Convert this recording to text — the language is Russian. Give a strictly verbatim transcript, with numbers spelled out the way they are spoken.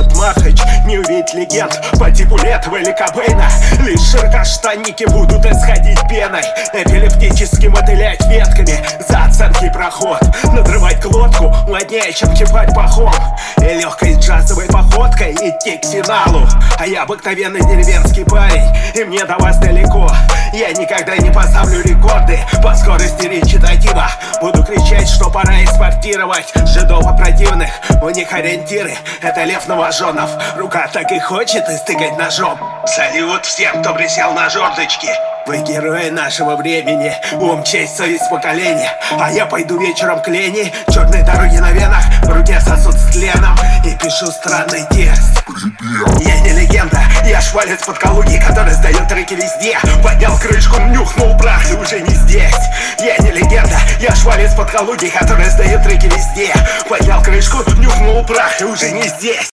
Этот Махач не увидеть легенд по типу Летова или Кобейна. Лишь широкоштанники будут исходить пеной, эпилептически мотылять ветками за оценки проход, надрывать глотку моднее, чем кипать пахом, и легкой джазовой походкой идти к финалу. А я обыкновенный деревенский парень, и мне до вас далеко. Я никогда не поставлю рекорды по скорости речитатива. Буду кричать, что пора экспортировать жидов противных. У них ориентиры — это лев новоженов. Рука так и хочет истыкать ножом. Салют всем, кто присел на жердочки. Вы герои нашего времени, ум, честь, совесть поколения. А я пойду вечером к Лене, черные дороги на венах, в руке сосуд с тленом, и пишу странный текст. Я не легенда, я швалец под Калуги, который сдает треки везде. Поднял крышку, нюхнул прах и уже не здесь. Я не легенда, я швалец под Калуги, который сдает треки везде. Поднял крышку, нюхнул прах и уже не здесь.